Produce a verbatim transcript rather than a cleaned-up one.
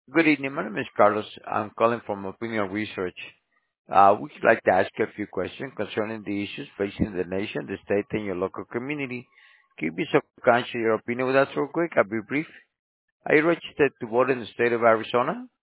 Good evening. My name is Carlos. I'm calling from Opinion Research. Uh, We'd like to ask you a few questions concerning the issues facing the nation, the state, and your local community. Can you be so kind to share your opinion with us real quick? I'll be brief. Are you registered to vote in the state of Arizona?